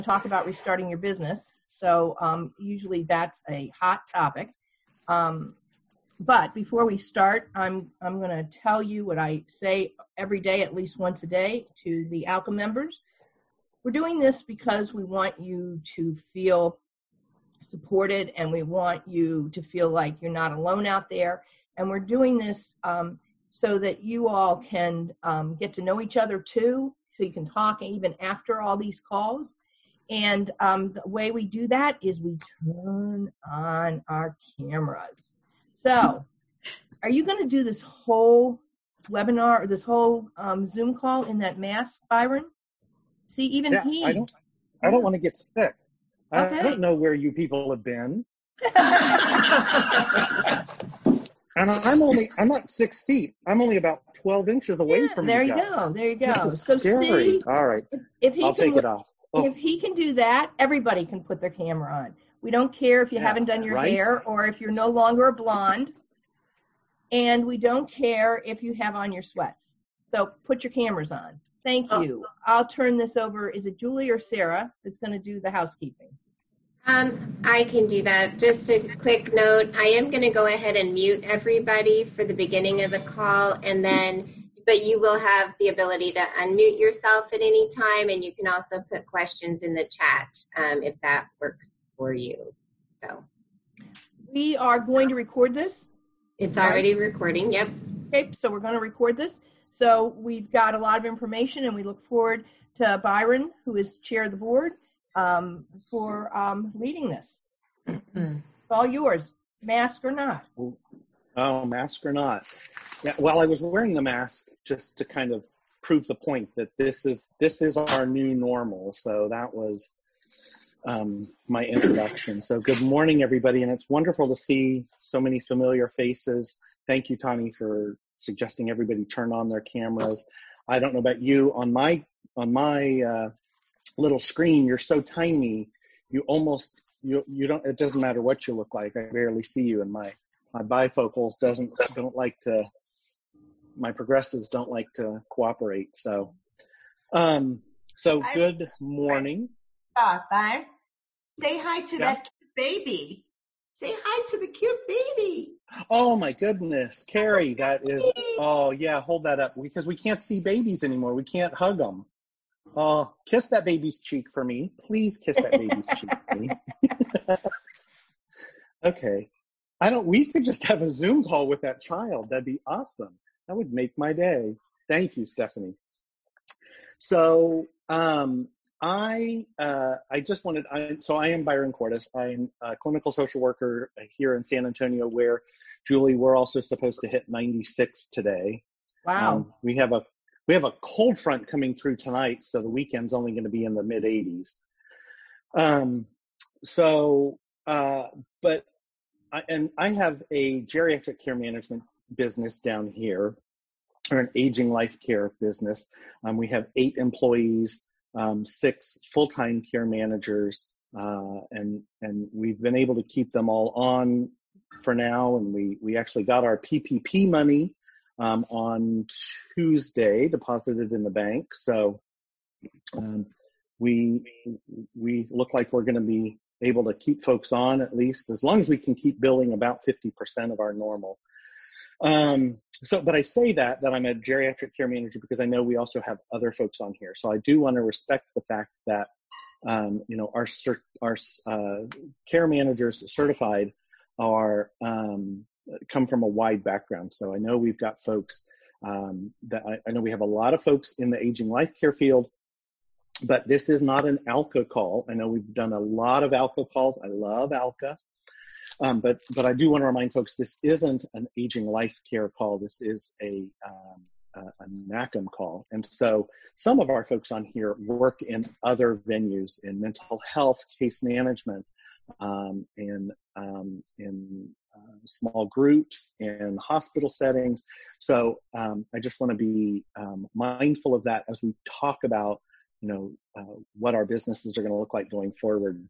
talk about restarting your business. So usually that's a hot topic. But before we start, I'm going to tell you what I say every day, at least once a day, to the ALCA members. We're doing this because we want you to feel supported, and we want you to feel like you're not alone out there. And we're doing this so that you all can get to know each other too, so you can talk even after all these calls. And the way we do that is we turn on our cameras. So are you going to do this whole webinar or this whole Zoom call in that mask, Byron? See, even he. I don't want to get sick. Okay. I don't know where you people have been. And I'm not 6 feet. I'm only about 12 inches away from you guys. There you go. So scary. See, all right. I'll take it off. Oh. If he can do that, everybody can put their camera on. We don't care if you haven't done your hair or if you're no longer a blonde. And we don't care if you have on your sweats. So put your cameras on. Thank you. I'll turn this over. Is it Julie or Sarah that's going to do the housekeeping? I can do that. Just a quick note. I am going to go ahead and mute everybody for the beginning of the call, but you will have the ability to unmute yourself at any time, and you can also put questions in the chat if that works for you. So we are going to record this. It's already recording. Yep. Okay, so we're going to record this. So we've got a lot of information, and we look forward to Byron, who is chair of the board, for leading this. It's all yours, mask or not. Oh, mask or not. Yeah, well, I was wearing the mask just to kind of prove the point that this is our new normal. So that was my introduction. So good morning, everybody, and it's wonderful to see so many familiar faces. Thank you, Tani, for suggesting everybody turn on their cameras. I don't know about you. On my little screen, you're so tiny, you don't. It doesn't matter what you look like. I barely see you, and my bifocals my progressives don't like to cooperate. So good morning. Bye. Say hi to that cute baby. Say hi to the cute baby. Oh my goodness, Carrie, that is, oh yeah, hold that up, because we can't see babies anymore. We can't hug them. Oh, kiss that baby's cheek for me. Please kiss that baby's cheek for me. Okay. We could just have a Zoom call with that child. That'd be awesome. That would make my day. Thank you, Stephanie. So, I am Byron Cordes. I'm a clinical social worker here in San Antonio, where, Julie, we're also supposed to hit 96 today. Wow. We have a cold front coming through tonight, so the weekend's only going to be in the mid 80s. But I have a geriatric care management business down here, or an aging life care business. We have 8 employees. 6 full-time care managers, and we've been able to keep them all on for now. And we actually got our PPP money on Tuesday, deposited in the bank. So we look like we're going to be able to keep folks on, at least as long as we can keep billing about 50% of our normal. But I say that I'm a geriatric care manager because I know we also have other folks on here. So I do want to respect the fact that, our care managers certified come from a wide background. So I know we've got folks I know we have a lot of folks in the aging life care field, but this is not an ALCA call. I know we've done a lot of ALCA calls. I love ALCA. But I do want to remind folks, this isn't an aging life care call. This is a NACM call. And so some of our folks on here work in other venues, in mental health, case management, in small groups, in hospital settings. So I just want to be mindful of that as we talk about, what our businesses are going to look like going forward.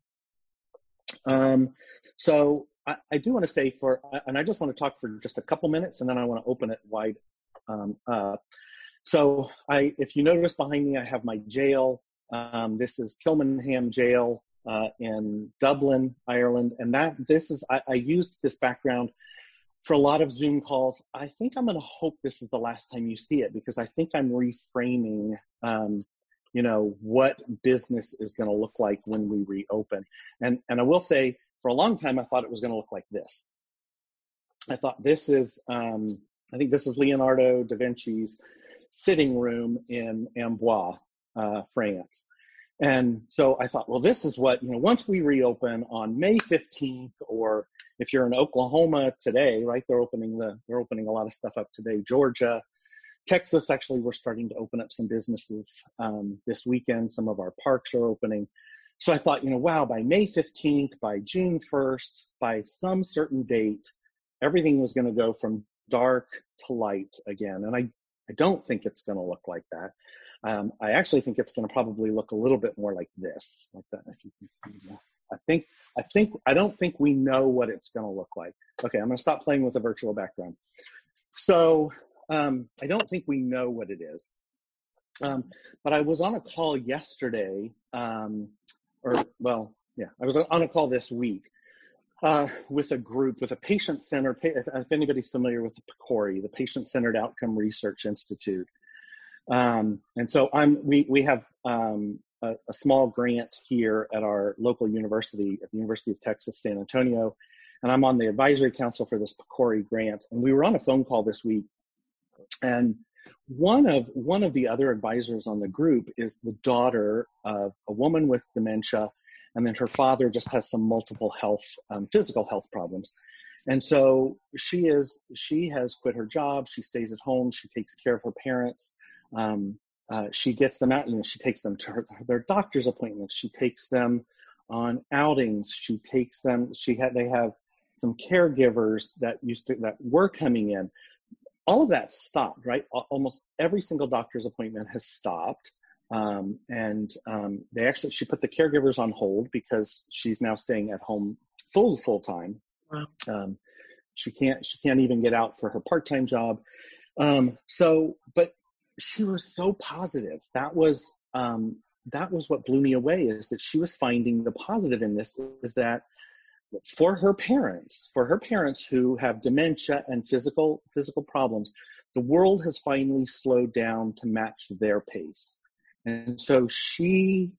So I do want to say and I just want to talk for just a couple minutes, and then I want to open it wide up. So if you notice behind me, I have my jail This is Kilmainham Jail in Dublin, Ireland. And I used this background for a lot of Zoom calls. I think I'm going to hope this is the last time you see it, because I think I'm reframing, what business is going to look like when we reopen. And I will say, for a long time, I thought it was going to look like this. I thought this is, I think this is Leonardo da Vinci's sitting room in Amboise, France. And so I thought, well, this is what, once we reopen on May 15th, or if you're in Oklahoma today, right, they're opening a lot of stuff up today. Georgia, Texas, actually, we're starting to open up some businesses this weekend. Some of our parks are opening. So I thought, wow, by May 15th, by June 1st, by some certain date, everything was going to go from dark to light again. And I don't think it's going to look like that. I actually think it's going to probably look a little bit more like this, like that. If you can see that. I don't think we know what it's going to look like. Okay, I'm going to stop playing with a virtual background. So I don't think we know what it is. But I was on a call yesterday, I was on a call this week with a group, with a patient-centered, if anybody's familiar with the PCORI, the Patient-Centered Outcome Research Institute. And so we have a small grant here at our local university, at the University of Texas, San Antonio, and I'm on the advisory council for this PCORI grant. And we were on a phone call this week, and one of the other advisors on the group is the daughter of a woman with dementia, and then her father just has some multiple physical health problems. And so she has quit her job. She stays at home. She takes care of her parents. She gets them out, she takes them to their doctor's appointments. She takes them on outings. She takes them, they have some caregivers that were coming in. All of that stopped, right? Almost every single doctor's appointment has stopped. She put the caregivers on hold because she's now staying at home full time. Wow. She can't even get out for her part-time job. But she was so positive. That was what blew me away, is that she was finding the positive in this, is that for her parents who have dementia and physical problems, the world has finally slowed down to match their pace. And so she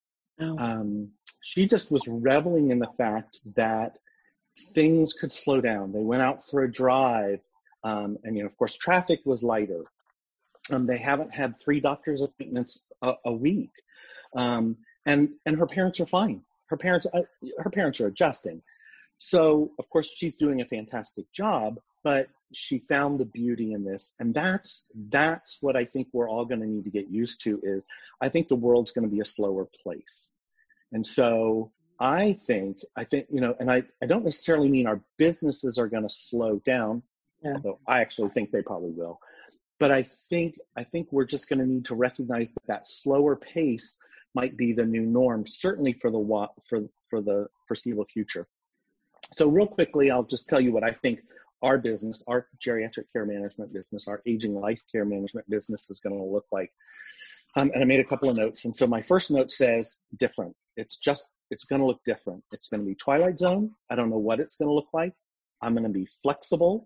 just was reveling in the fact that things could slow down. They went out for a drive, and of course, traffic was lighter. They haven't had 3 doctor's appointments a week, and her parents are fine. Her parents are adjusting. So of course she's doing a fantastic job, but she found the beauty in this, and that's what I think we're all going to need to get used to. Is I think the world's going to be a slower place, and so I think and I don't necessarily mean our businesses are going to slow down, although I actually think they probably will. But I think we're just going to need to recognize that slower pace might be the new norm, certainly for the foreseeable future. So real quickly, I'll just tell you what I think our business, our geriatric care management business, our aging life care management business is going to look like. And I made a couple of notes. And so my first note says different. It's going to look different. It's going to be Twilight Zone. I don't know what it's going to look like. I'm going to be flexible.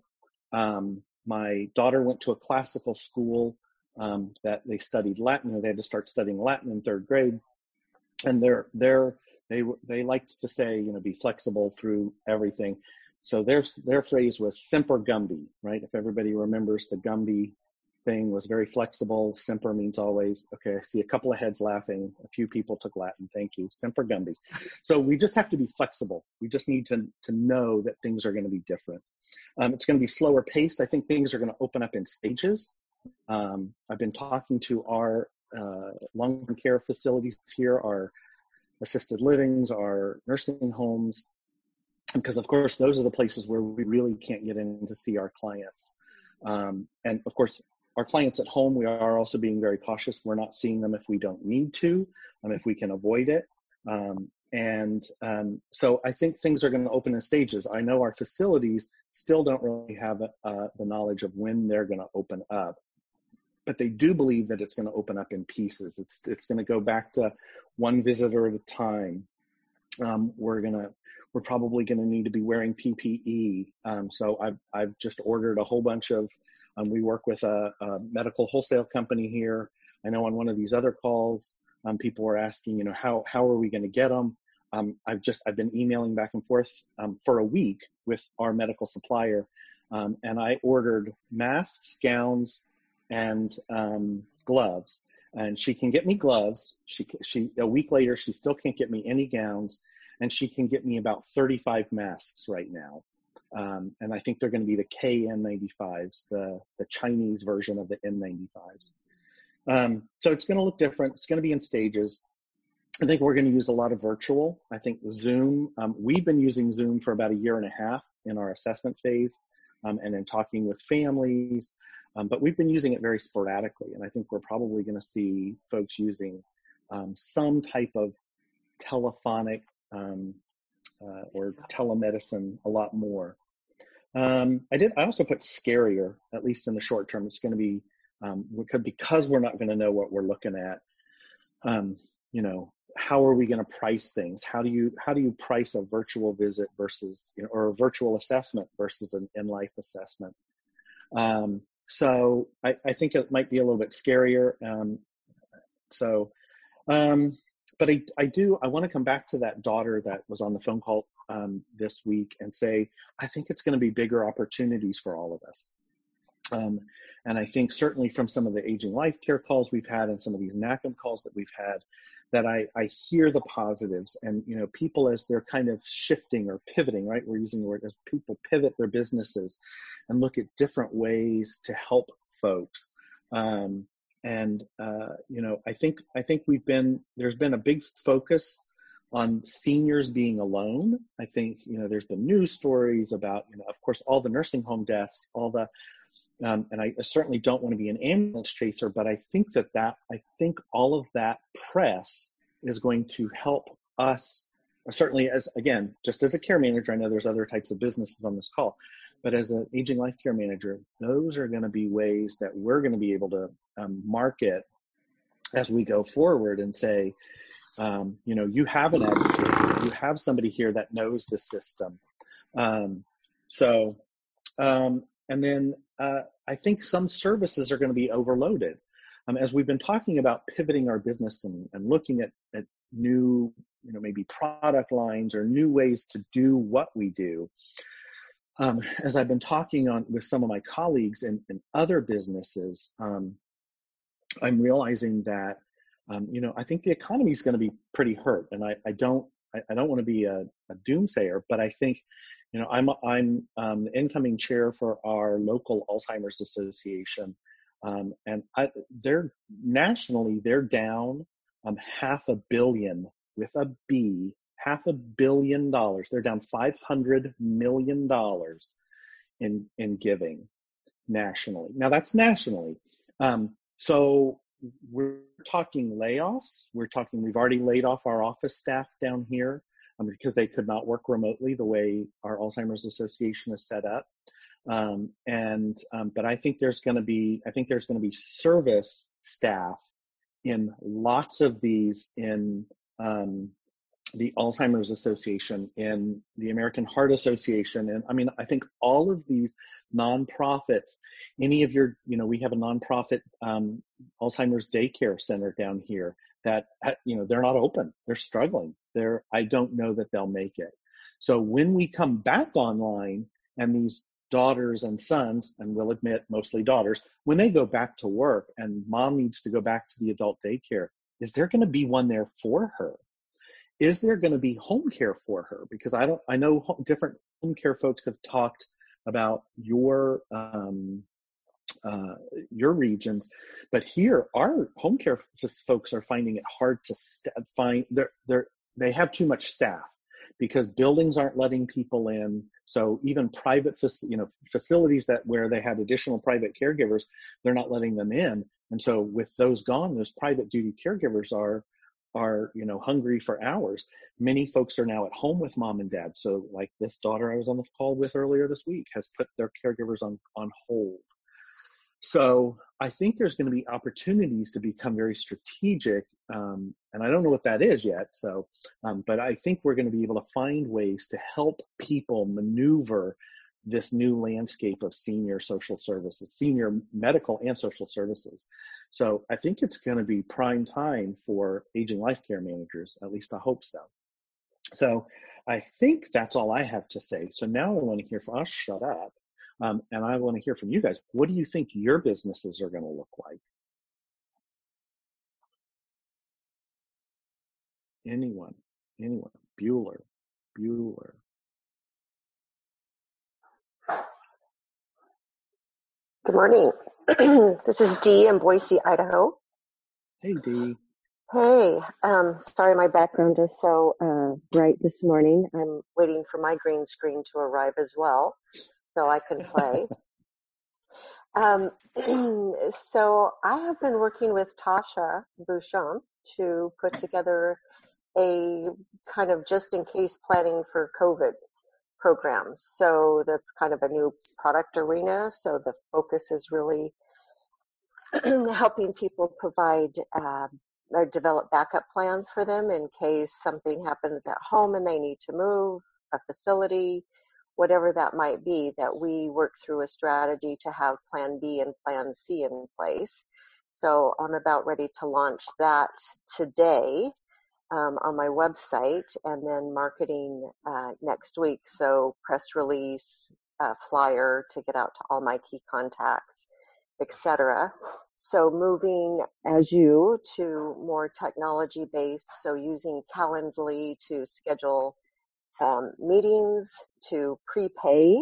My daughter went to a classical school that they studied Latin. They had to start studying Latin in 3rd grade. And they liked to say, be flexible through everything. So their phrase was Semper Gumby, right? If everybody remembers, the Gumby thing was very flexible. Semper means always. Okay, I see a couple of heads laughing. A few people took Latin. Thank you. Semper Gumby. So we just have to be flexible. We just need to know that things are going to be different. It's going to be slower paced. I think things are going to open up in stages. I've been talking to our long-term care facilities here, our assisted livings, our nursing homes, because of course those are the places where we really can't get in to see our clients. And of course, our clients at home, we are also being very cautious. We're not seeing them if we don't need to, if we can avoid it. So I think things are going to open in stages. I know our facilities still don't really have the knowledge of when they're going to open up, but they do believe that it's going to open up in pieces. It's going to go back to one visitor at a time. We're probably gonna need to be wearing PPE. So I've just ordered a whole bunch of. We work with a medical wholesale company here. I know on one of these other calls, people were asking, how are we going to get them? I've been emailing back and forth for a week with our medical supplier, and I ordered masks, gowns, and gloves. And she can get me gloves. She a week later, she still can't get me any gowns, and she can get me about 35 masks right now. And I think they're going to be the KN95s, the Chinese version of the N95s. So it's going to look different. It's going to be in stages. I think we're going to use a lot of virtual. I think Zoom, we've been using Zoom for about 1.5 years in our assessment phase and in talking with families, but we've been using it very sporadically. And I think we're probably going to see folks using some type of telephonic or telemedicine a lot more. I also put scarier, at least in the short term. It's going to be, because we're not going to know what we're looking at. How are we going to price things? How do you price a virtual visit versus, or a virtual assessment versus an in-life assessment? So I think it might be a little bit scarier. But I want to come back to that daughter that was on the phone call this week and say, I think it's going to be bigger opportunities for all of us. And I think certainly from some of the aging life care calls we've had and some of these NACM calls that we've had, that I hear the positives, and people as they're kind of shifting or pivoting, right? We're using the word, as people pivot their businesses and look at different ways to help folks. I think there's been a big focus on seniors being alone. I think, there's been news stories about, of course, all the nursing home deaths, all the, and I certainly don't want to be an ambulance chaser, but I think all of that press is going to help us, certainly just as a care manager. I know there's other types of businesses on this call, but as an aging life care manager, those are going to be ways that we're going to be able to market as we go forward and say, you have an advocate, you have somebody here that knows the system. And then I think some services are going to be overloaded. As we've been talking about pivoting our business and looking at new, maybe product lines or new ways to do what we do. As I've been talking with some of my colleagues in other businesses, I'm realizing that, I think the economy is going to be pretty hurt. And I don't want to be a doomsayer, but I think, I'm the incoming chair for our local Alzheimer's Association, and they're nationally down $500 million with a B, $500 million. They're down $500 million in giving nationally. Now that's nationally. So we're talking layoffs. We've already laid off our office staff down here. Because they could not work remotely the way our Alzheimer's Association is set up. But I think there's going to be service staff in lots of these, in the Alzheimer's Association, in the American Heart Association. And I think all of these nonprofits, we have a nonprofit Alzheimer's daycare center down here that, they're not open. They're struggling. I don't know that they'll make it. So when we come back online and these daughters and sons, and we'll admit mostly daughters, when they go back to work and mom needs to go back to the adult daycare, is there going to be one there for her? Is there going to be home care for her? Because I know different home care folks have talked about your regions, but here our home care folks are finding it hard to find. They have too much staff because buildings aren't letting people in. So even private facilities where they had additional private caregivers, they're not letting them in. And so with those gone, those private duty caregivers are hungry for hours. Many folks are now at home with mom and dad. So like this daughter I was on the call with earlier this week has put their caregivers on hold. So I think there's going to be opportunities to become very strategic, and I don't know what that is yet. So, but I think we're going to be able to find ways to help people maneuver this new landscape of senior social services, senior medical and social services. So I think it's going to be prime time for aging life care managers, at least I hope so. So I think that's all I have to say. So now I want to hear from, I'll shut up, and I want to hear from you guys. What do you think your businesses are going to look like? Anyone? Bueller. Good morning. This is Dee in Boise, Idaho. Hey, Dee. Hey, sorry my background is so bright this morning. I'm waiting for my green screen to arrive as well, so I can play. So I have been working with Tasha Bouchon to put together a kind of just-in-case planning for COVID program. So that's kind of a new product arena. So the focus is really helping people provide or develop backup plans for them in case something happens at home and they need to move a facility, whatever that might be, that we work through a strategy to have plan B and plan C in place. So I'm about ready to launch that today on my website, and then marketing next week. So press release, flyer to get out to all my key contacts, etc. So moving as you to more technology based, so using Calendly to schedule meetings, to prepay.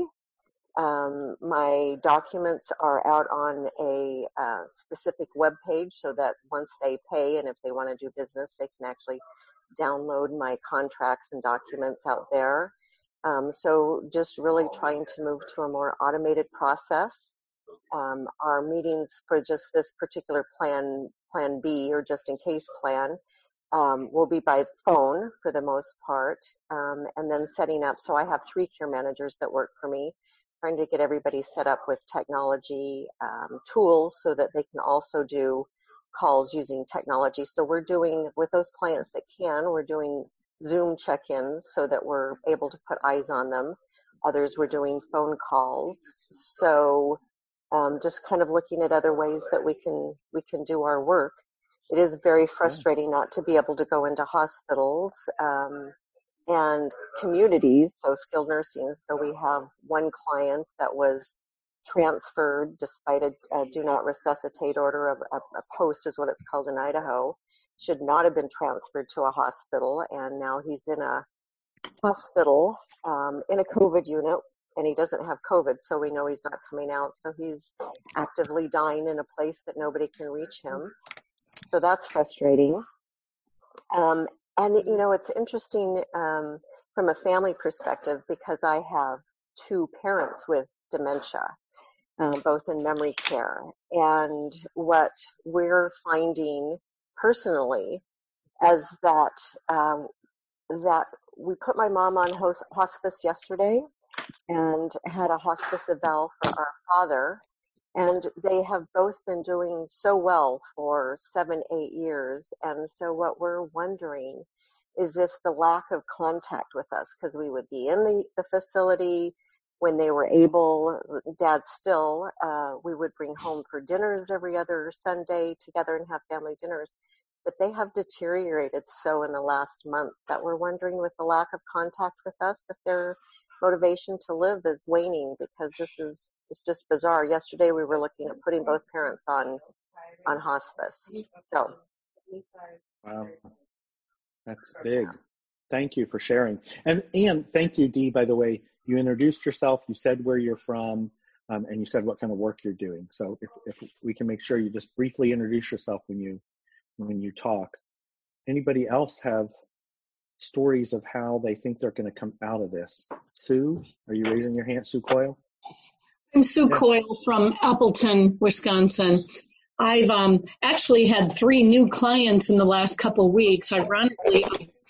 My documents are out on a specific web page so that once they pay and if they want to do business, they can actually download my contracts and documents out there. So just really trying to move to a more automated process. Our meetings for just this particular plan B or just in case plan will be by phone for the most part, and then setting up. So I have 3 care managers that work for me, trying to get everybody set up with technology tools so that they can also do calls using technology. So we're doing, with those clients that can, we're doing Zoom check-ins so that we're able to put eyes on them. Others we're doing phone calls. So just kind of looking at other ways that we can do our work. It is very frustrating not to be able to go into hospitals and communities, so skilled nursing. So we have one client that was transferred despite a do not resuscitate order, a post is what it's called in Idaho. Should not have been transferred to a hospital, and now he's in a hospital in a COVID unit, and he doesn't have COVID, so we know he's not coming out. So he's actively dying in a place that nobody can reach him. So that's frustrating. And, you know, it's interesting from a family perspective because I have 2 parents with dementia, both in memory care. And what we're finding personally is that that we put my mom on hospice yesterday and had a hospice eval for our father. And they have both been doing so well for 7-8 years. And so what we're wondering is if the lack of contact with us, because we would be in the facility when they were able, Dad still, we would bring home for dinners every other Sunday together and have family dinners. But they have deteriorated so in the last month that we're wondering with the lack of contact with us if their motivation to live is waning, because it's just bizarre. Yesterday we were looking at putting both parents on hospice. So. Wow, that's big. Thank you for sharing. And thank you, Dee, by the way. You introduced yourself, you said where you're from, and you said what kind of work you're doing. So if we can make sure you just briefly introduce yourself when you talk. Anybody else have stories of how they think they're going to come out of this? Sue, are you raising your hand? Sue Coyle? Yes. I'm Sue Coyle from Appleton, Wisconsin. I've actually had 3 new clients in the last couple of weeks. Ironically,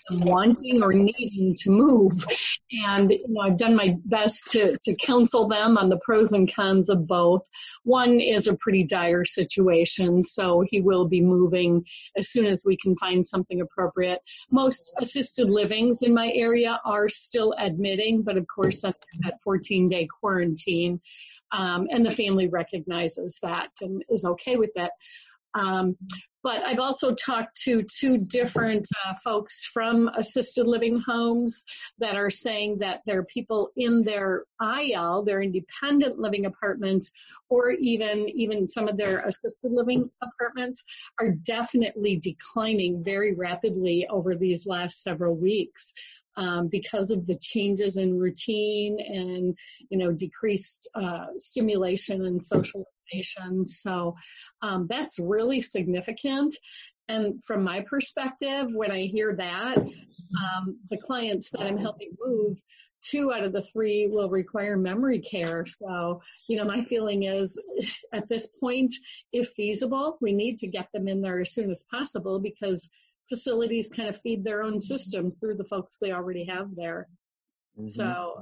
them wanting or needing to move. And I've done my best to counsel them on the pros and cons of both. One is a pretty dire situation, so he will be moving as soon as we can find something appropriate. Most assisted livings in my area are still admitting, but of course under that 14-day quarantine. And the family recognizes that and is okay with it. But I've also talked to two different folks from assisted living homes that are saying that there are people in their IL, their independent living apartments, or even some of their assisted living apartments are definitely declining very rapidly over these last several weeks. Because of the changes in routine and, decreased stimulation and socialization. So that's really significant. And from my perspective, when I hear that, the clients that I'm helping move, 2 out of the 3 will require memory care. So, my feeling is at this point, if feasible, we need to get them in there as soon as possible because facilities kind of feed their own system through the folks they already have there. Mm-hmm. So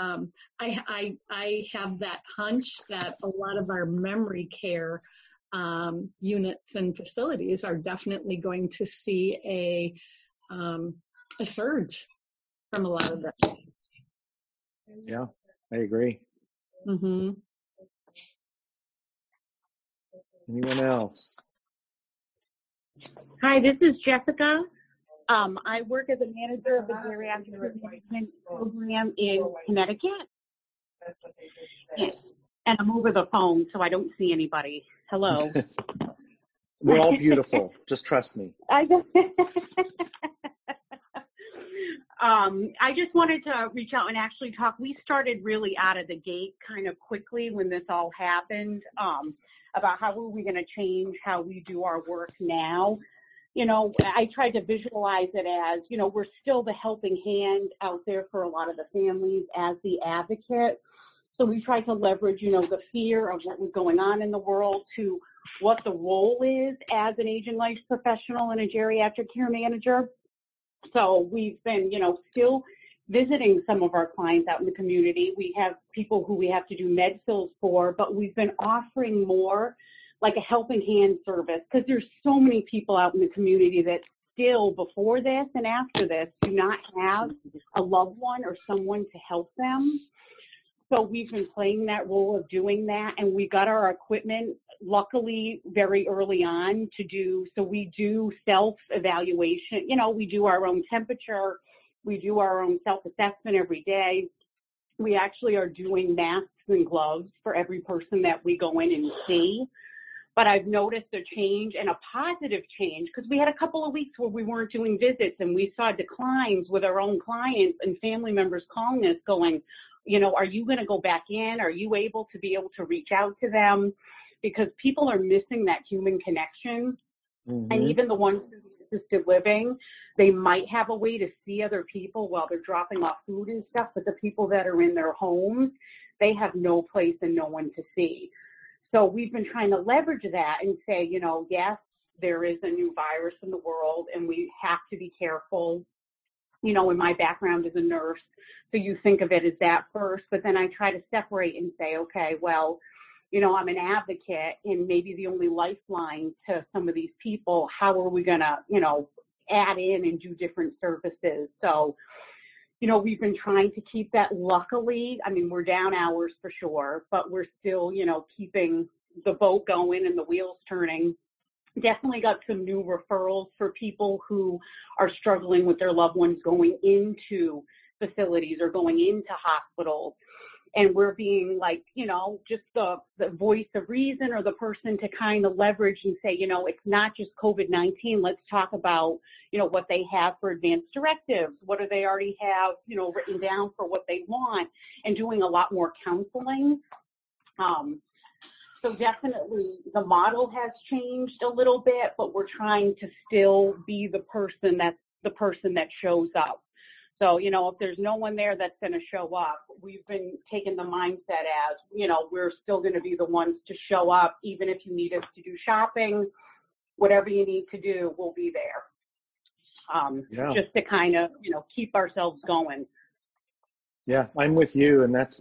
I have that hunch that a lot of our memory care units and facilities are definitely going to see a surge from a lot of them. Yeah, I agree. Mm-hmm. Anyone else? Hi, this is Jessica. I work as a manager of the geriatric management program in Connecticut. And I'm over the phone, so I don't see anybody. Hello. We're all beautiful. Just trust me. I just wanted to reach out and actually talk. We started really out of the gate kind of quickly when this all happened about how are we going to change how we do our work now. I tried to visualize it as, we're still the helping hand out there for a lot of the families as the advocate. So we tried to leverage, the fear of what was going on in the world to what the role is as an age and life professional and a geriatric care manager. So we've been, still visiting some of our clients out in the community. We have people who we have to do med fills for, but we've been offering more like a helping hand service because there's so many people out in the community that still before this and after this do not have a loved one or someone to help them. So we've been playing that role of doing that, and we got our equipment luckily very early on to do. So we do self-evaluation. We do our own temperature. We do our own self-assessment every day. We actually are doing masks and gloves for every person that we go in and see. But I've noticed a change and a positive change because we had a couple of weeks where we weren't doing visits and we saw declines with our own clients and family members calling us going, are you going to go back in? Are you able to reach out to them? Because people are missing that human connection. Mm-hmm. And even the ones in assisted living, they might have a way to see other people while they're dropping off food and stuff, but the people that are in their homes, they have no place and no one to see. So we've been trying to leverage that and say, yes, there is a new virus in the world and we have to be careful. And my background is a nurse, so you think of it as that first, but then I try to separate and say, okay, well, I'm an advocate and maybe the only lifeline to some of these people. How are we going to, add in and do different services? So, we've been trying to keep that. Luckily, we're down hours for sure, but we're still, keeping the boat going and the wheels turning. Definitely got some new referrals for people who are struggling with their loved ones going into facilities or going into hospitals. And we're being like, just the voice of reason or the person to kind of leverage and say, it's not just COVID-19. Let's talk about, what they have for advanced directives. What do they already have, written down for what they want, and doing a lot more counseling. So definitely the model has changed a little bit, but we're trying to still be the person that shows up. So, if there's no one there that's going to show up, we've been taking the mindset as, we're still going to be the ones to show up, even if you need us to do shopping, whatever you need to do, we'll be there. just to kind of, keep ourselves going. Yeah, I'm with you. And that's,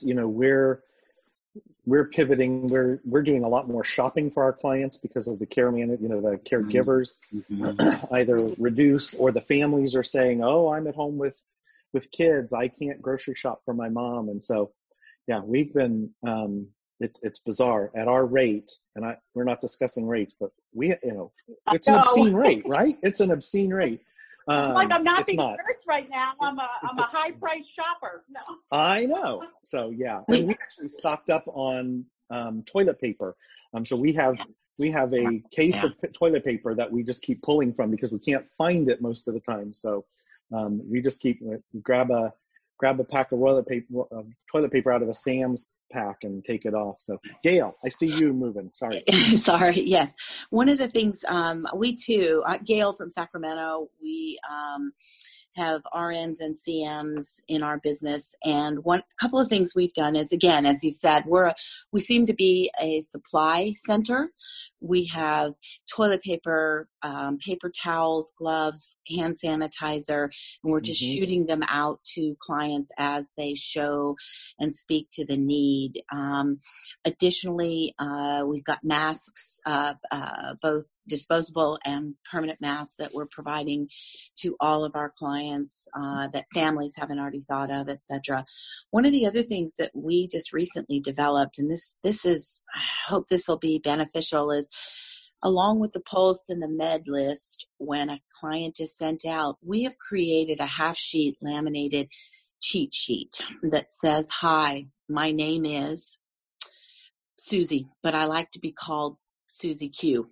we're pivoting. We're doing a lot more shopping for our clients because of the the caregivers either reduced, or the families are saying, oh, I'm at home with kids. I can't grocery shop for my mom. And so, yeah, we've been, it's bizarre at our rate. And we're not discussing rates, but it's an obscene rate, right? It's an obscene rate. I'm not being cursed right now. I'm a high price shopper. No. I know. So yeah, and we actually stocked up on toilet paper. So we have a case of toilet paper that we just keep pulling from because we can't find it most of the time. So we just keep grab a pack of toilet paper out of the Sam's pack and take it off. So Gail, I see you moving. Sorry. Sorry. Yes. One of the things we too, Gail from Sacramento, we have RNs and CMs in our business. And couple of things we've done is, again, as you've said, we seem to be a supply center. We have toilet paper, paper towels, gloves, hand sanitizer, and we're just shooting them out to clients as they show and speak to the need. Additionally, we've got masks, both disposable and permanent masks that we're providing to all of our clients that families haven't already thought of, etc. One of the other things that we just recently developed, and this is, I hope this will be beneficial, is along with the post and the med list, when a client is sent out, we have created a half sheet laminated cheat sheet that says, hi, my name is Susie, but I like to be called Susie Q.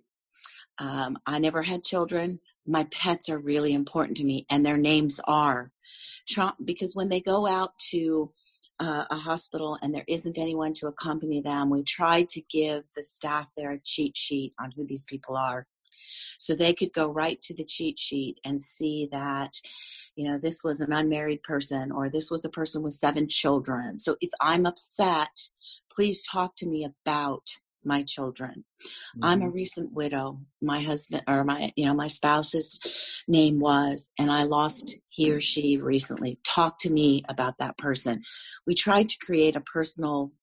I never had children. My pets are really important to me, and their names are Trump, because when they go out to a hospital and there isn't anyone to accompany them, we try to give the staff there a cheat sheet on who these people are. So they could go right to the cheat sheet and see that, this was an unmarried person, or this was a person with 7 children. So if I'm upset, please talk to me about my children. I'm a recent widow. My husband, or my spouse's name was, and I lost he or she recently. Talk to me about that person. We tried to create a personal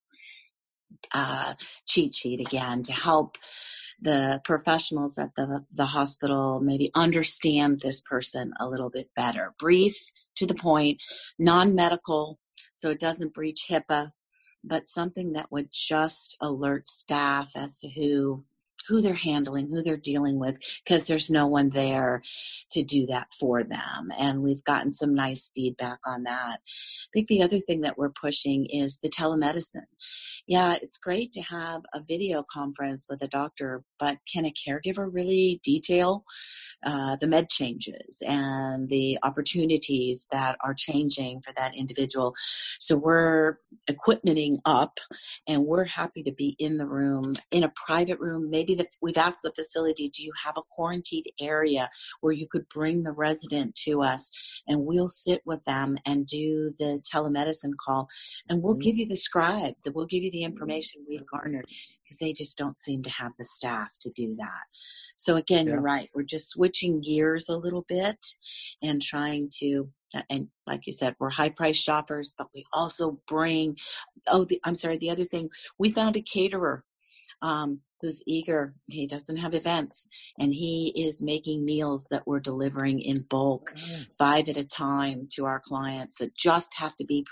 cheat sheet again to help the professionals at the hospital maybe understand this person a little bit better. Brief, to the point, non-medical, so it doesn't breach HIPAA, but something that would just alert staff as to who they're handling, who they're dealing with, because there's no one there to do that for them. And we've gotten some nice feedback on that. I think the other thing that we're pushing is the telemedicine. Yeah, it's great to have a video conference with a doctor, but can a caregiver really detail the med changes and the opportunities that are changing for that individual? So we're equipmenting up, and we're happy to be in the room, in a private room. Maybe we've asked the facility, do you have a quarantined area where you could bring the resident to us, and we'll sit with them and do the telemedicine call, and we'll give you the scribe, that we'll give you the information we've garnered, because they just don't seem to have the staff to do that. So again, You're right. We're just switching gears a little bit and trying to, and like you said, we're high price shoppers, but we also bring, the other thing, we found a caterer who's eager. He doesn't have events, and he is making meals that we're delivering in bulk, 5 at a time, to our clients that just have to be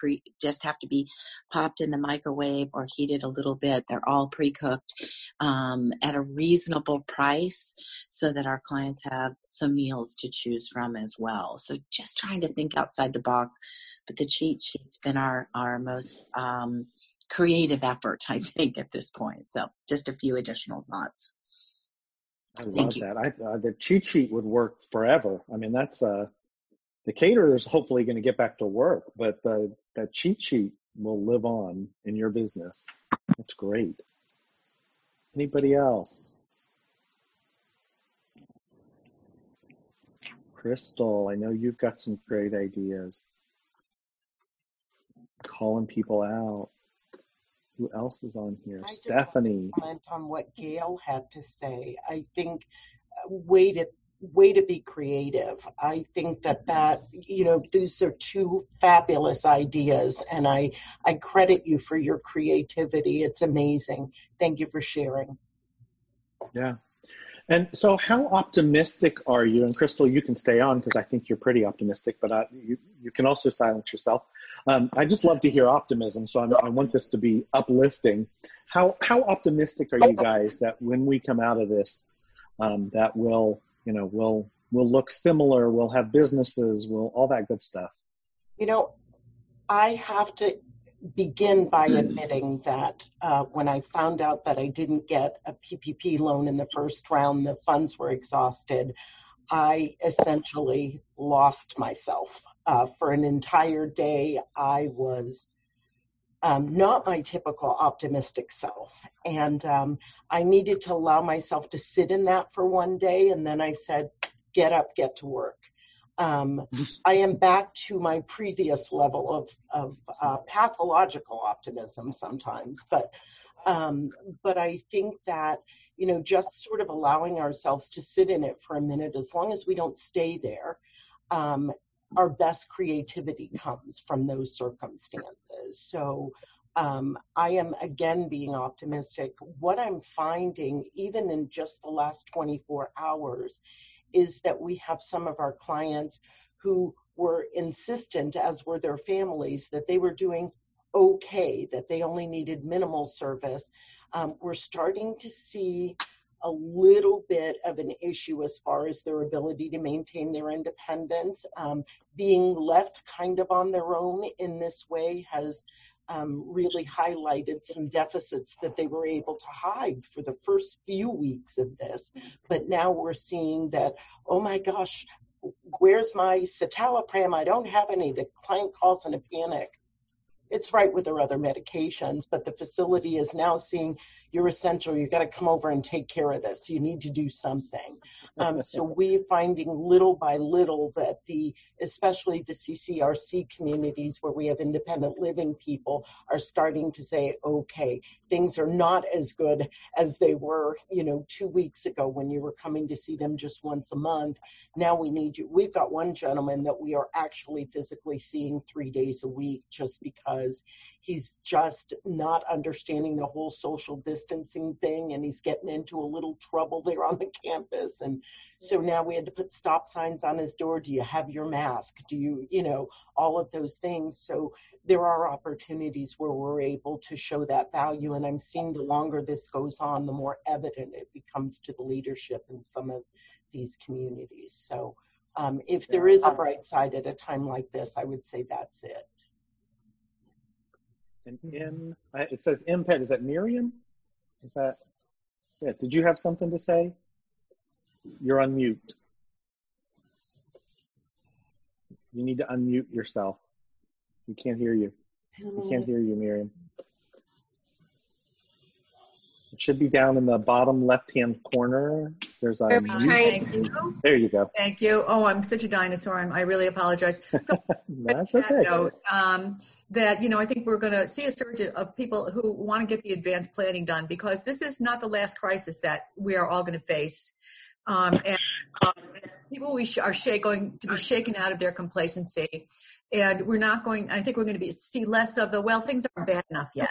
popped in the microwave or heated a little bit. They're all pre-cooked at a reasonable price, so that our clients have some meals to choose from as well. So just trying to think outside the box. But the cheat sheet's been our most creative effort, I think, at this point. So just a few additional thoughts. I love that. The cheat sheet would work forever. I mean, that's the caterer is hopefully going to get back to work, but the cheat sheet will live on in your business. That's great. Anybody else? Crystal, I know you've got some great ideas. Calling people out. Who else is on here? Stephanie. Comment on what Gail had to say. I think weighted way to be creative. I think that, you know, these are two fabulous ideas, and I credit you for your creativity. It's amazing. Thank you for sharing. Yeah. And so how optimistic are you? And Crystal, you can stay on because I think you're pretty optimistic, but you can also silence yourself. I just love to hear optimism, so I want this to be uplifting. How optimistic are you guys that when we come out of this, that we'll look similar, we'll have businesses, we'll all that good stuff? You know, I have to begin by admitting that when I found out that I didn't get a PPP loan in the first round, the funds were exhausted, I essentially lost myself. For an entire day, I was not my typical optimistic self. And I needed to allow myself to sit in that for one day. And then I said, get up, get to work. I am back to my previous level of pathological optimism sometimes. But I think that, you know, just sort of allowing ourselves to sit in it for a minute, as long as we don't stay there, our best creativity comes from those circumstances. So I am, again, being optimistic. What I'm finding, even in just the last 24 hours, is that we have some of our clients who were insistent, as were their families, that they were doing okay, that they only needed minimal service. We're starting to see a little bit of an issue as far as their ability to maintain their independence. Being left kind of on their own in this way has really highlighted some deficits that they were able to hide for the first few weeks of this. But now we're seeing that, oh my gosh, where's my citalopram? I don't have any. The client calls in a panic. It's right with their other medications, but the facility is now seeing you're essential. You've got to come over and take care of this. You need to do something. So we're finding little by little that especially the CCRC communities where we have independent living people are starting to say, okay, things are not as good as they were, 2 weeks ago when you were coming to see them just once a month. Now we need you. We've got one gentleman that we are actually physically seeing 3 days a week just because he's just not understanding the whole social distancing thing, and he's getting into a little trouble there on the campus. And so now we had to put stop signs on his door. Do you have your mask? Do you, all of those things. So there are opportunities where we're able to show that value. And I'm seeing the longer this goes on, the more evident it becomes to the leadership in some of these communities. So if there is a bright side at a time like this, I would say that's it. And it says MPET. Is that Miriam? Yeah. Did you have something to say? You're on mute. You need to unmute yourself. We can't hear you. We can't hear you, Miriam. It should be down in the bottom left-hand corner. There's a Thank you. There you go. Thank you. Oh, I'm such a dinosaur. I really apologize. That's okay. That, I think we're going to see a surge of people who want to get the advanced planning done, because this is not the last crisis that we are all going to face. And people are going to be shaken out of their complacency. And I think we're going to see less of things aren't bad enough yet.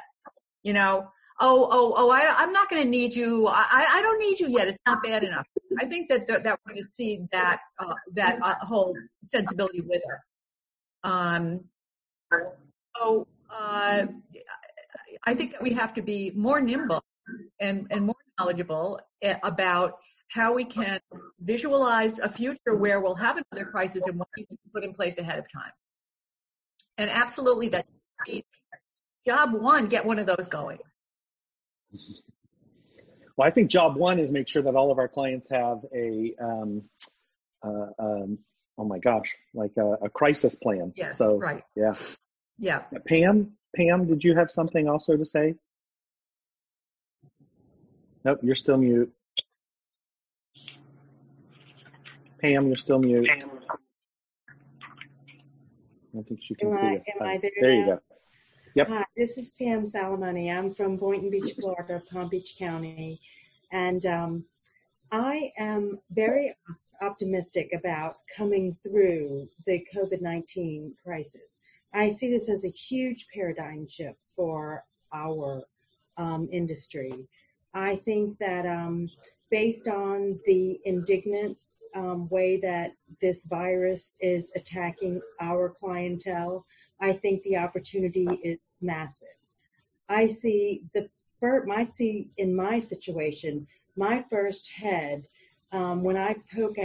I'm not going to need you. I don't need you yet. It's not bad enough. I think that we're going to see that whole sensibility wither. I think that we have to be more nimble and more knowledgeable about how we can visualize a future where we'll have another crisis and what needs to be put in place ahead of time. And absolutely, that job one, get one of those going. Well, I think job one is make sure that all of our clients have a crisis plan. Yes, so, right. Yeah. Pam, did you have something also to say? Nope, you're still mute. Pam, you're still mute. I don't think she can see you. Am I there now? you go. Yep. Hi, this is Pam Salamone. I'm from Boynton Beach, Florida, Palm Beach County. And I am very optimistic about coming through the COVID-19 crisis. I see this as a huge paradigm shift for our industry. I think that based on the indignant way that this virus is attacking our clientele, I think the opportunity is massive. I see in my situation, my first head, when I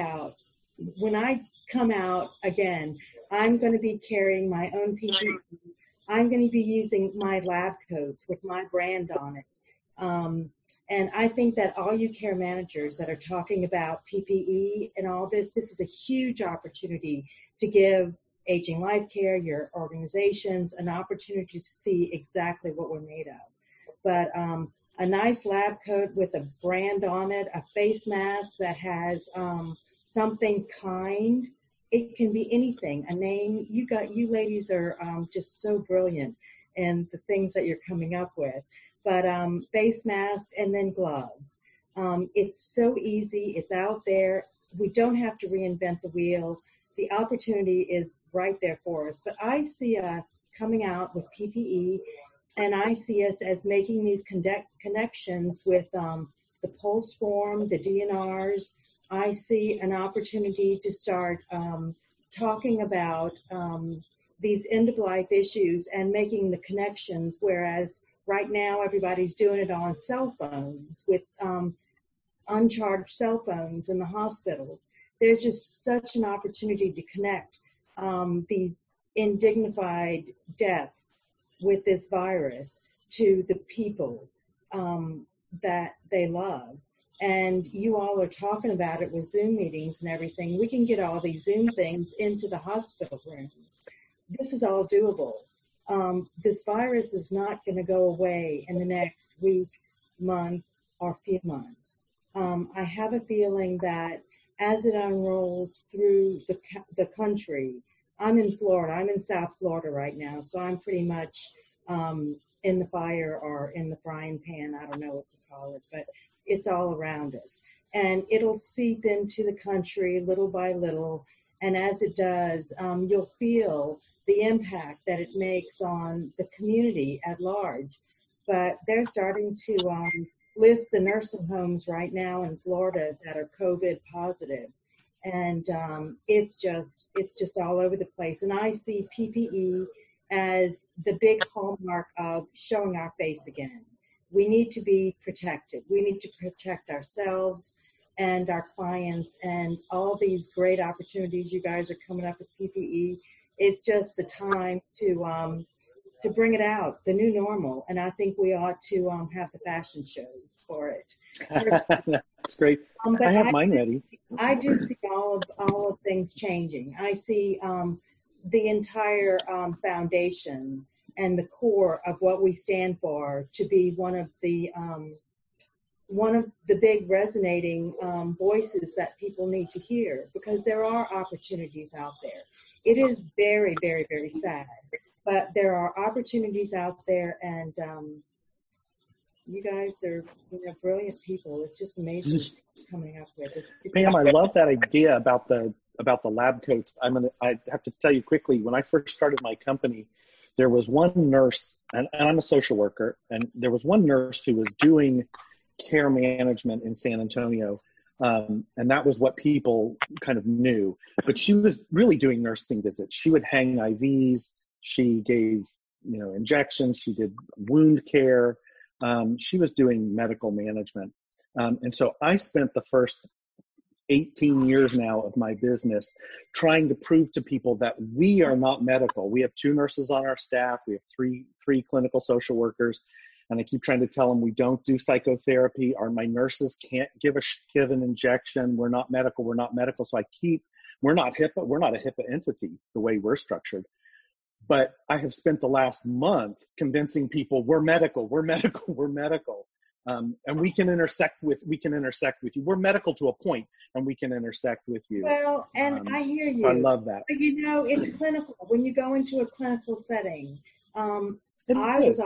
come out again, I'm going to be carrying my own PPE. I'm going to be using my lab coats with my brand on it. And I think that all you care managers that are talking about PPE and all this is a huge opportunity to give Aging Life Care, your organizations, an opportunity to see exactly what we're made of. But a nice lab coat with a brand on it, a face mask that has something kind. It can be anything, a name. You ladies are just so brilliant in the things that you're coming up with. But face mask and then gloves. It's so easy. It's out there. We don't have to reinvent the wheel. The opportunity is right there for us. But I see us coming out with PPE, and I see us as making these connections with the Pulse Forum, the DNRs. I see an opportunity to start talking about these end-of-life issues and making the connections, whereas right now everybody's doing it on cell phones with uncharged cell phones in the hospitals. There's just such an opportunity to connect these indignified deaths with this virus to the people that they love. And you all are talking about it with Zoom meetings and everything. We can get all these Zoom things into the hospital rooms. This is all doable. This virus is not going to go away in the next week, month, or few months. I have a feeling that as it unrolls through the country, I'm in Florida. I'm in South Florida right now, so I'm pretty much in the fire or in the frying pan. I don't know what to call it, but it's all around us. And it'll seep into the country little by little. And as it does, you'll feel the impact that it makes on the community at large. But they're starting to list the nursing homes right now in Florida that are COVID positive. And it's just all over the place. And I see PPE as the big hallmark of showing our face again. We need to be protected. We need to protect ourselves and our clients, and all these great opportunities you guys are coming up with PPE. It's just the time to bring it out, the new normal. And I think we ought to have the fashion shows for it. That's great. I have mine ready. I do see all of things changing. I see the entire foundation and the core of what we stand for to be one of the big resonating voices that people need to hear, because there are opportunities out there. It is very, very, very sad, but there are opportunities out there, and you guys are brilliant people. It's just amazing coming up with it. Pam, I love that idea about the lab coats. I have to tell you quickly, when I first started my company, there was one nurse, and I'm a social worker, and there was one nurse who was doing care management in San Antonio, and that was what people kind of knew. But she was really doing nursing visits. She would hang IVs. She gave, injections. She did wound care. She was doing medical management. And so I spent the first 18 years now of my business trying to prove to people that we are not medical. We have 2 nurses on our staff. We have three clinical social workers. And I keep trying to tell them we don't do psychotherapy. My nurses can't give an injection. We're not medical. We're not medical. So we're not HIPAA. We're not a HIPAA entity the way we're structured. But I have spent the last month convincing people we're medical. We're medical. We're medical. And we can intersect with you. We're medical to a point, and we can intersect with you. Well, and I hear you. I love that. But it's clinical. When you go into a clinical setting,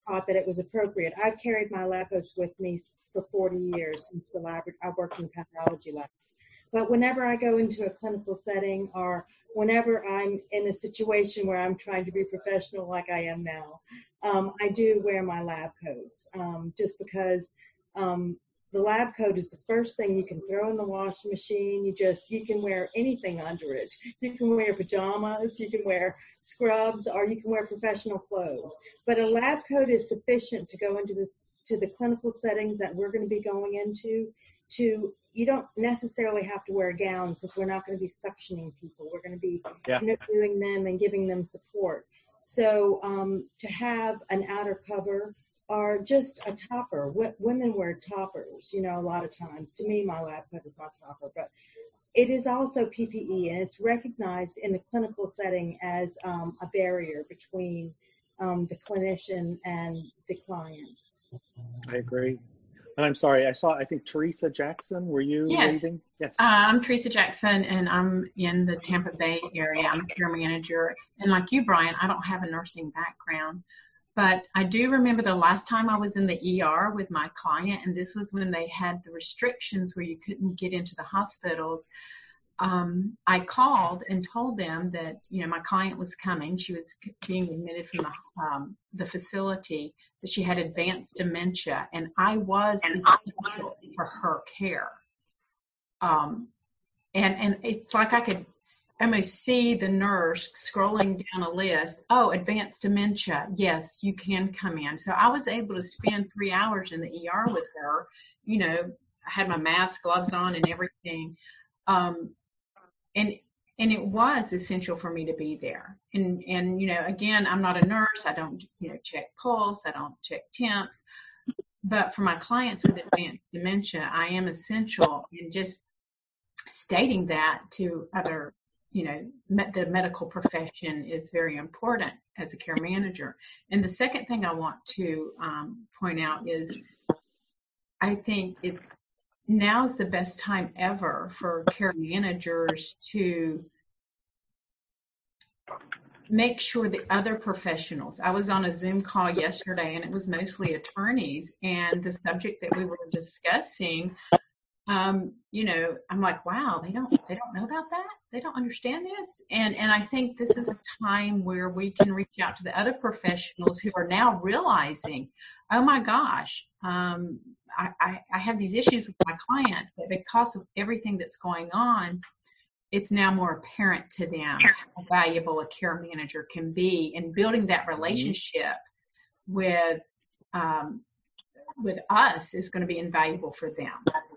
thought that it was appropriate. I've carried my lab coats with me for 40 years since I worked in pathology lab. But whenever I go into a clinical setting or whenever I'm in a situation where I'm trying to be professional like I am now, I do wear my lab coats just because the lab coat is the first thing you can throw in the washing machine. You can wear anything under it. You can wear pajamas, you can wear scrubs, or you can wear professional clothes. But a lab coat is sufficient to go into the clinical settings that we're going to be going into. You don't necessarily have to wear a gown because we're not going to be suctioning people. We're going to be interviewing them and giving them support. So to have an outer cover or just a topper. Women wear toppers, a lot of times. To me, my lab coat is my topper. But it is also PPE, and it's recognized in the clinical setting as a barrier between the clinician and the client. I agree. And I'm sorry, I think Teresa Jackson, were you leaving? Yes. I'm Teresa Jackson, and I'm in the Tampa Bay area. I'm a care manager. And like you, Brian, I don't have a nursing background. But I do remember the last time I was in the ER with my client, and this was when they had the restrictions where you couldn't get into the hospitals. I called and told them that, my client was coming. She was being admitted from the facility, that she had advanced dementia, and I was essential for her care. And it's like I could almost see the nurse scrolling down a list. Oh, advanced dementia. Yes, you can come in. So I was able to spend 3 hours in the ER with her. I had my mask, gloves on, and everything. And it was essential for me to be there. And again, I'm not a nurse. I don't, check pulse. I don't check temps. But for my clients with advanced dementia, I am essential. And just stating that to other, the medical profession is very important as a care manager. And the second thing I want to point out is I think now's the best time ever for care managers to make sure the other professionals. I was on a Zoom call yesterday, and it was mostly attorneys, and the subject that we were discussing, I'm like, wow, they don't know about that. They don't understand this. And I think this is a time where we can reach out to the other professionals who are now realizing, oh my gosh, I have these issues with my client, but because of everything that's going on, it's now more apparent to them how valuable a care manager can be, and building that relationship with us is going to be invaluable for them.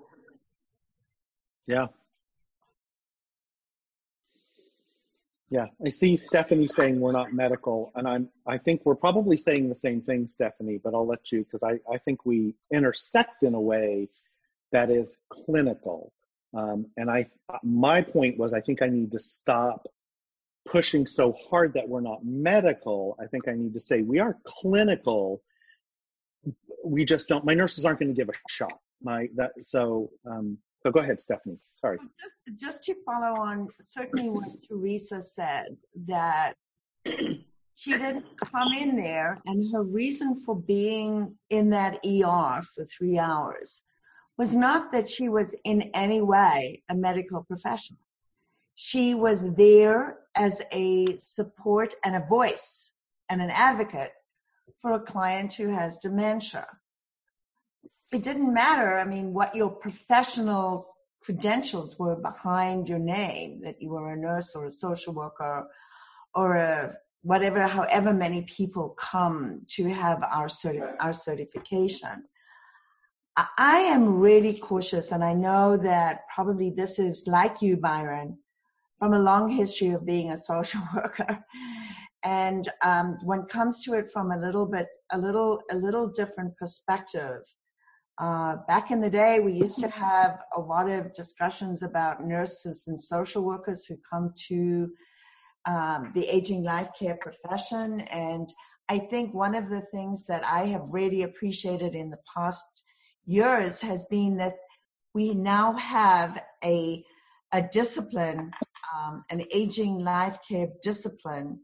Yeah. I see Stephanie saying we're not medical, and I think we're probably saying the same thing, Stephanie, but I'll let you, because I think we intersect in a way that is clinical. And my point was, I think I need to stop pushing so hard that we're not medical. I think I need to say we are clinical. We just don't. My nurses aren't going to give a shot. So go ahead, Stephanie. Sorry. Just to follow on, certainly what Teresa said, that she didn't come in there, and her reason for being in that ER for 3 hours was not that she was in any way a medical professional. She was there as a support and a voice and an advocate for a client who has dementia. It didn't matter, what your professional credentials were behind your name, that you were a nurse or a social worker or however many people come to have our certification. I am really cautious, and I know that probably this is like you, Byron, from a long history of being a social worker. And when it comes to it from a little different perspective, back in the day, we used to have a lot of discussions about nurses and social workers who come to the aging life care profession. And I think one of the things that I have really appreciated in the past years has been that we now have a discipline, an aging life care discipline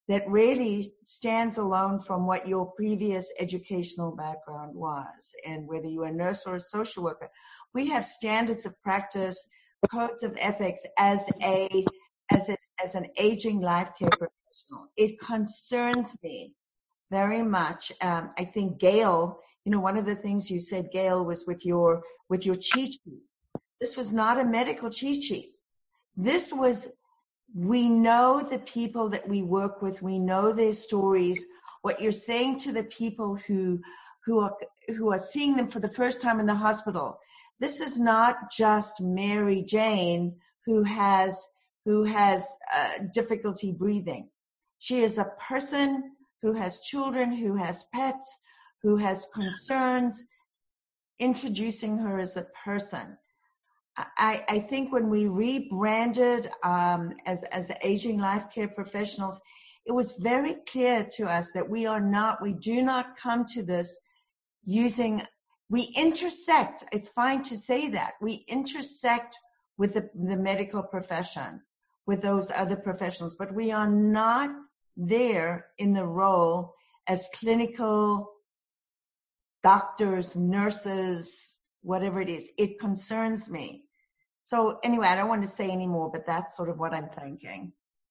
that really stands alone from what your previous educational background was, and whether you're a nurse or a social worker. We have standards of practice, codes of ethics as an aging life care professional. It concerns me very much. I think Gail, one of the things you said, Gail, was with your cheat sheet. This was not a medical cheat sheet. This was, we know the people that we work with. We know their stories. What you're saying to the people who are seeing them for the first time in the hospital. This is not just Mary Jane who has difficulty breathing. She is a person who has children, who has pets, who has concerns. Introducing her as a person. I think when we rebranded as aging life care professionals, it was very clear to us that we do not come to this we intersect. It's fine to say that. We intersect with the medical profession, with those other professionals, but we are not there in the role as clinical doctors, nurses, whatever it is. It concerns me. So anyway, I don't want to say any more, but that's sort of what I'm thinking.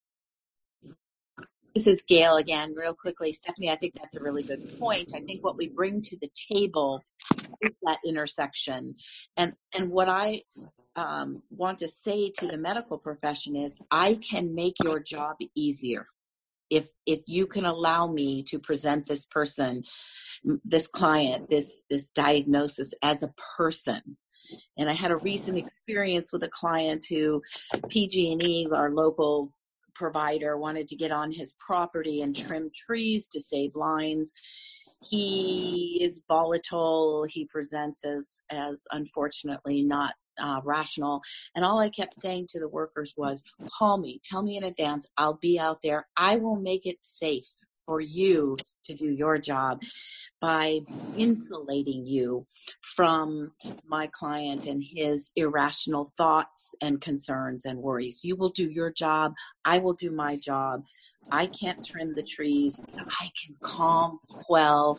This is Gail again, real quickly. Stephanie, I think that's a really good point. I think what we bring to the table is that intersection. And what I want to say to the medical profession is I can make your job easier if you can allow me to present this person, this client, this diagnosis as a person. And I had a recent experience with a client who PG&E, our local provider, wanted to get on his property and trim trees to save lines. He is volatile. He presents as unfortunately not rational. And all I kept saying to the workers was, call me, tell me in advance, I'll be out there. I will make it safe for you to do your job by insulating you from my client and his irrational thoughts and concerns and worries. You will do your job. I will do my job. I can't trim the trees. I can calm, quell,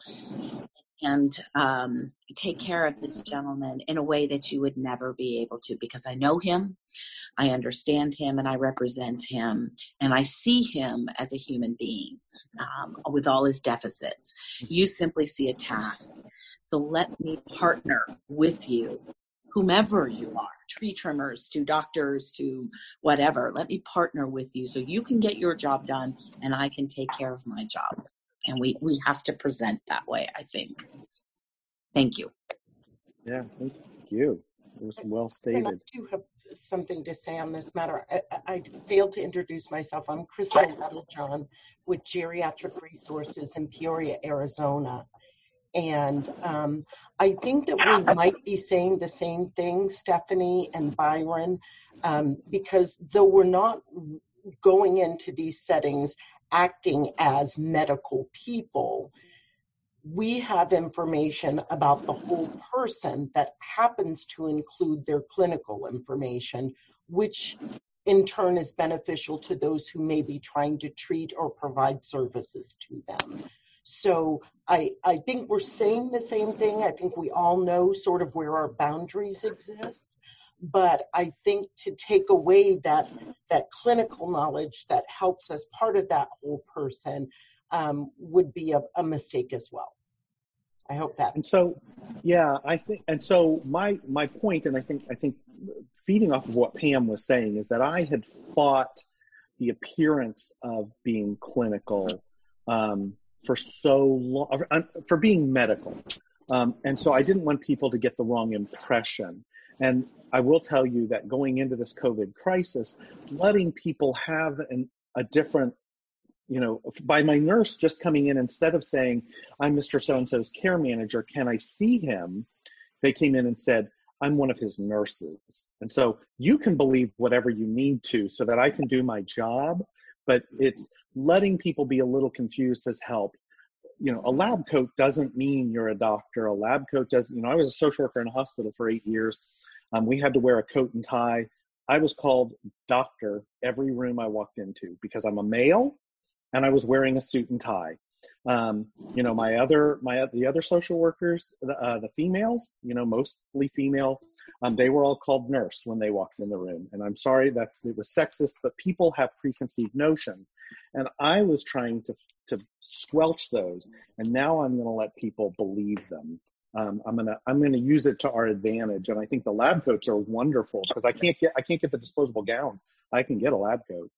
and take care of this gentleman in a way that you would never be able to, because I know him, I understand him, and I represent him, and I see him as a human being with all his deficits. You simply see a task. So let me partner with you, whomever you are, tree trimmers to doctors to whatever. Let me partner with you so you can get your job done and I can take care of my job. And we have to present that way, I think. Thank you. Yeah, thank you. It was well stated. I do have something to say on this matter. I failed to introduce myself. I'm Crystal Littlejohn with Geriatric Resources in Peoria, Arizona. And I think that we might be saying the same thing, Stephanie and Byron, because though we're not going into these settings acting as medical people, we have information about the whole person that happens to include their clinical information, which in turn is beneficial to those who may be trying to treat or provide services to them. So I think we're saying the same thing. I think we all know sort of where our boundaries exist. But I think to take away that clinical knowledge that helps us part of that whole person would be a mistake as well. I hope that. And so, yeah, I think, and so my point, and I think feeding off of what Pam was saying, is that I had fought the appearance of being clinical for so long, for being medical. And so I didn't want people to get the wrong impression. And I will tell you that going into this COVID crisis, letting people have a different, by my nurse just coming in, instead of saying, I'm Mr. So-and-so's care manager, can I see him? They came in and said, I'm one of his nurses. And so you can believe whatever you need to so that I can do my job, but it's letting people be a little confused as help. A lab coat doesn't mean you're a doctor. A lab coat doesn't, I was a social worker in a hospital for 8 years. We had to wear a coat and tie. I was called doctor every room I walked into because I'm a male and I was wearing a suit and tie. You know, the other social workers, the females, you know, mostly female, they were all called nurse when they walked in the room. And I'm sorry that it was sexist, but people have preconceived notions. And I was trying to squelch those. And now I'm going to let people believe them. I'm going to use it to our advantage. And I think the lab coats are wonderful because I can't get the disposable gowns. I can get a lab coat.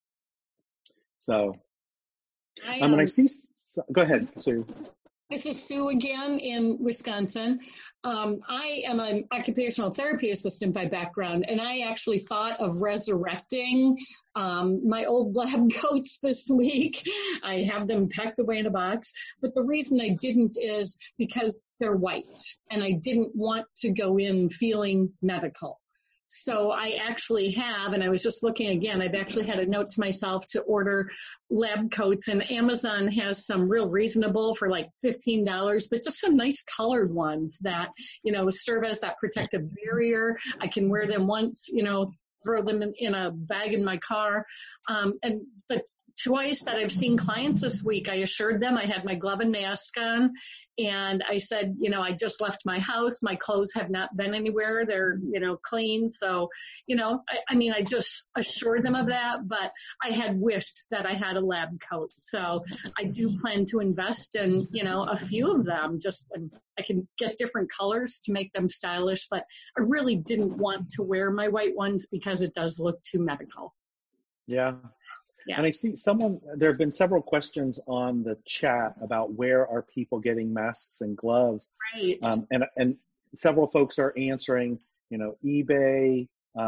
So when I see, go ahead, Sue. This is Sue again in Wisconsin. I am an occupational therapy assistant by background, and I actually thought of resurrecting my old lab coats this week. I have them packed away in a box, but the reason I didn't is because they're white, and I didn't want to go in feeling medical. So I actually have, and I was just looking again, I've actually had a note to myself to order lab coats, and Amazon has some real reasonable for like $15, but just some nice colored ones that, you know, serve as that protective barrier. I can wear them once, you know, throw them in a bag in my car. And the twice that I've seen clients this week, I assured them I had my glove and mask on. And I said, you know, I just left my house. My clothes have not been anywhere. They're, you know, clean. So, you know, I mean, I just assured them of that, but I had wished that I had a lab coat. So I do plan to invest in, you know, a few of them. Just, I can get different colors to make them stylish, but I really didn't want to wear my white ones because it does look too medical. Yeah. Yeah. And I see there have been several questions on the chat about where are people getting masks and gloves. Right. And several folks are answering, you know, eBay,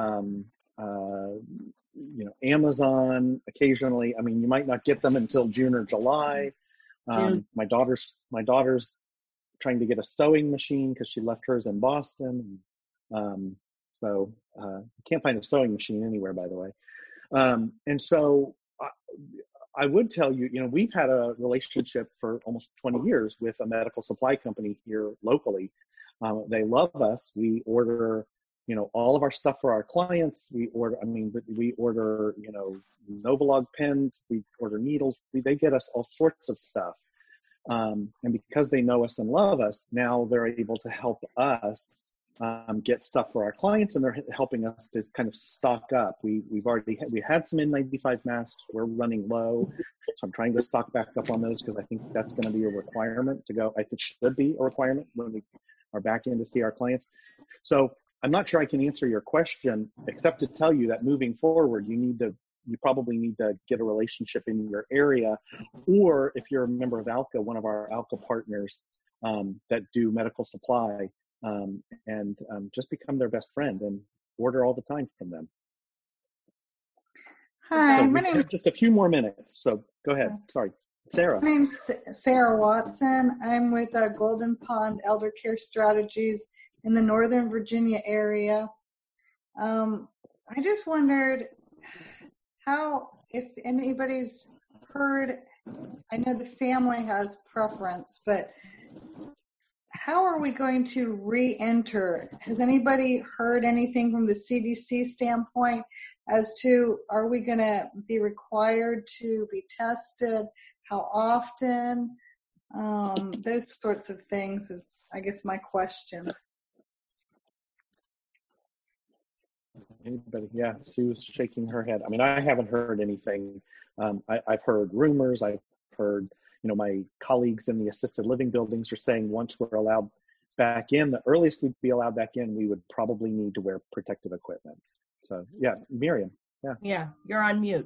you know, Amazon occasionally. I mean, you might not get them until June or July. My daughter's trying to get a sewing machine because she left hers in Boston. So you can't find a sewing machine anywhere, by the way. And so I would tell you, you know, we've had a relationship for almost 20 years with a medical supply company here locally. They love us. We order, you know, all of our stuff for our clients. We order, you know, Novolog pens. We order needles. They get us all sorts of stuff. And because they know us and love us, now they're able to help us get stuff for our clients, and they're helping us to kind of stock up. We had some N95 masks. We're running low, so I'm trying to stock back up on those because I think that's going to be a requirement to go. I think it should be a requirement when we are back in to see our clients. So I'm not sure I can answer your question, except to tell you that moving forward, you probably need to get a relationship in your area, or if you're a member of ALCA, one of our ALCA partners that do medical supply. And just become their best friend and order all the time from them. Hi, so my name is just a few more minutes. So go ahead. Sorry, Sarah. My name's Sarah Watson. I'm with Golden Pond Elder Care Strategies in the Northern Virginia area. I just wondered if anybody's heard, I know the family has preference, but how are we going to re-enter? Has anybody heard anything from the CDC standpoint as to, are we going to be required to be tested? How often? Those sorts of things is, I guess, my question. Anybody? Yeah, Sue's shaking her head. I mean, I haven't heard anything. I've heard rumors. I've heard, you know, my colleagues in the assisted living buildings are saying once we're allowed back in, the earliest we'd be allowed back in, we would probably need to wear protective equipment. So, yeah, Miriam. Yeah. Yeah, you're on mute.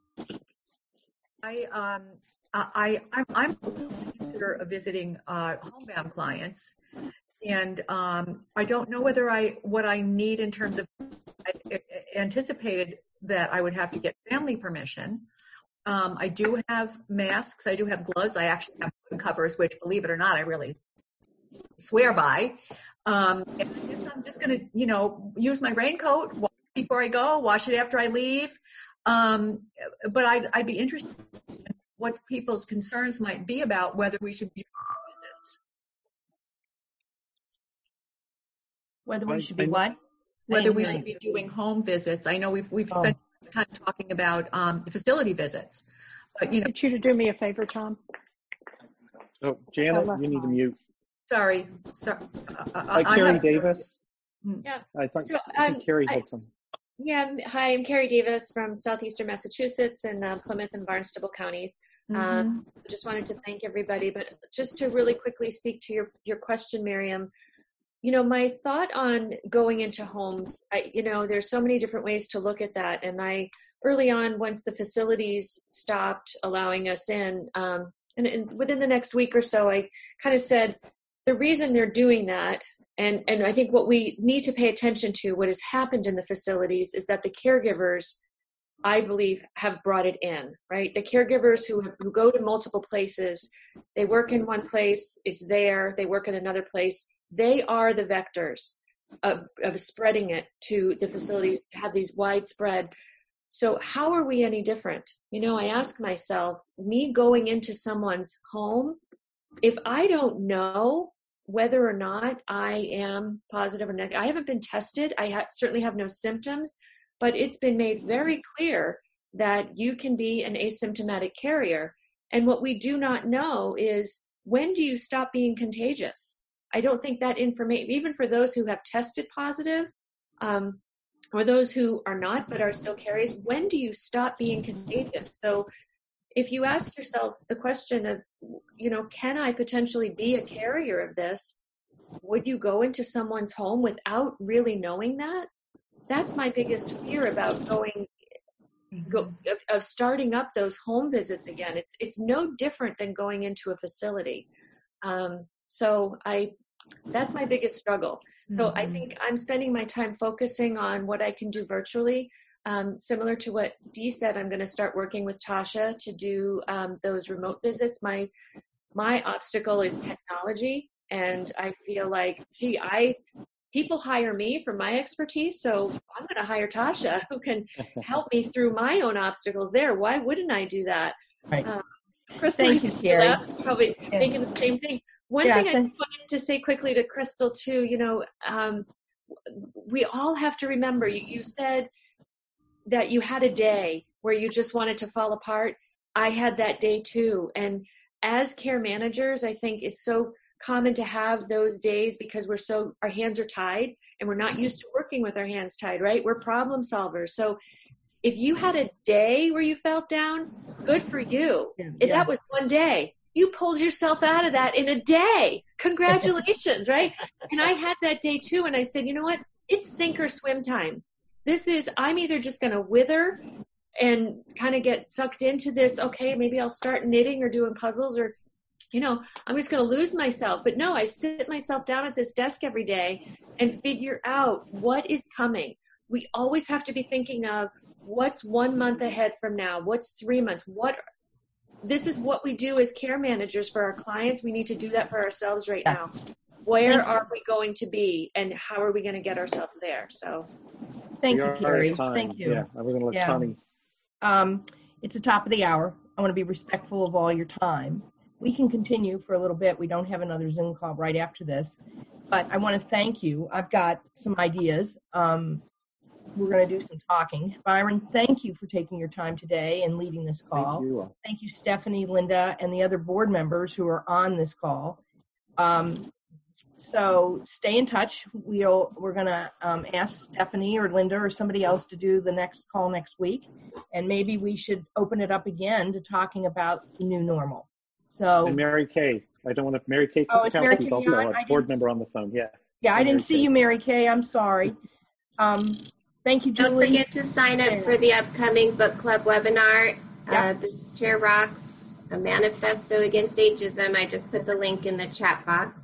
I'm consider visiting homebound clients, and I don't know what I need in terms of. I anticipated that I would have to get family permission. I do have masks. I do have gloves. I actually have covers, which, believe it or not, I really swear by. And I guess I'm just going to, you know, use my raincoat, wash it before I go, wash it after I leave. But I'd be interested in what people's concerns might be about whether we should be doing visits. Whether we should be what? Whether we should be doing home visits. I know we've spent time talking about the facility visits. But, you know, Get you to do me a favor, Tom. Oh, Janet, you need to mute. Sorry. Carrie Davis. Yeah. I thought So, Carrie had some. Yeah. Hi, I'm Carrie Davis from southeastern Massachusetts and Plymouth and Barnstable counties. I just wanted to thank everybody, but just to really quickly speak to your question, Miriam. You know, my thought on going into homes, there's so many different ways to look at that. And early on, once the facilities stopped allowing us in, and within the next week or so, I kind of said, the reason they're doing that, and I think what we need to pay attention to, what has happened in the facilities, is that the caregivers, I believe, have brought it in, right? The caregivers who go to multiple places, they work in one place, it's there, they work in another place. They are the vectors of spreading it to the facilities, have these widespread. So how are we any different? You know, I ask myself, me going into someone's home, if I don't know whether or not I am positive or negative, I haven't been tested, I certainly have no symptoms, but it's been made very clear that you can be an asymptomatic carrier. And what we do not know is, when do you stop being contagious? I don't think that information, even for those who have tested positive, or those who are not but are still carriers, when do you stop being contagious? So if you ask yourself the question of, can I potentially be a carrier of this? Would you go into someone's home without really knowing that? That's my biggest fear about of starting up those home visits again. It's no different than going into a facility. So that's my biggest struggle. So I think I'm spending my time focusing on what I can do virtually. Similar to what Dee said, I'm going to start working with Tasha to do those remote visits. My obstacle is technology, and I feel like, people hire me for my expertise, so I'm going to hire Tasha, who can help me through my own obstacles there. Why wouldn't I do that? Right. Crystal, Thank you, Carrie. Probably thinking the same thing. One thing I wanted to say quickly to Crystal too, we all have to remember, you said that you had a day where you just wanted to fall apart. I had that day too. And as care managers, I think it's so common to have those days because our hands are tied and we're not used to working with our hands tied, right? We're problem solvers. So if you had a day where you felt down, good for you. If that was one day, you pulled yourself out of that in a day. Congratulations, right? And I had that day too. And I said, you know what? It's sink or swim time. I'm either just going to wither and kind of get sucked into this. Okay, maybe I'll start knitting or doing puzzles, or, I'm just going to lose myself. But no, I sit myself down at this desk every day and figure out what is coming. We always have to be thinking of what's 1 month ahead from now, what's 3 months, this is what we do as care managers for our clients. We need to do that for ourselves right now. Where are we going to be, and how are we going to get ourselves there? So thank you, Carrie. Thank you. Yeah, we're going to let Tony. It's the top of the hour. I want to be respectful of all your time. We can continue for a little bit. We don't have another Zoom call right after this, but I want to thank you. I've got some ideas. We're going to do some talking. Byron, thank you for taking your time today and leading this call. Thank you, Stephanie, Linda, and the other board members who are on this call. So stay in touch. We're going to ask Stephanie or Linda or somebody else to do the next call next week. And maybe we should open it up again to talking about the new normal. So, and Mary Kay. Mary Kay Kowalski's also a board member on the phone. Yeah. Yeah, I didn't see you, Mary Kay. I'm sorry. Thank you, Julie. Don't forget to sign up for the upcoming book club webinar. This Chair Rocks, a manifesto against ageism. I just put the link in the chat box.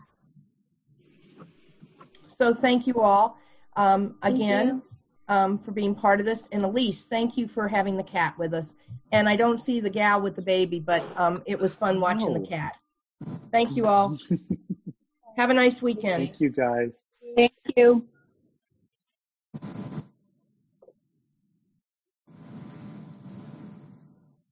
So thank you all again for being part of this. And Elise, thank you for having the cat with us. And I don't see the gal with the baby, but it was fun watching the cat. Thank you all. Have a nice weekend. Thank you, guys. Thank you.